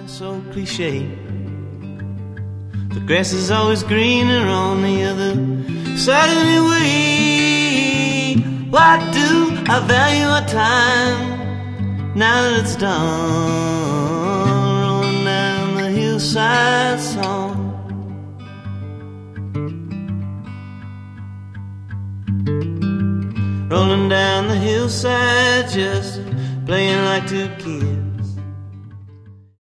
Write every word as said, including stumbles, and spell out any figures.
sound so cliche. The grass is always greener on the other side anyway. Why do I value our time now that it's done? Rolling down the hillside song. Rolling down the hillside, just playing like two kids.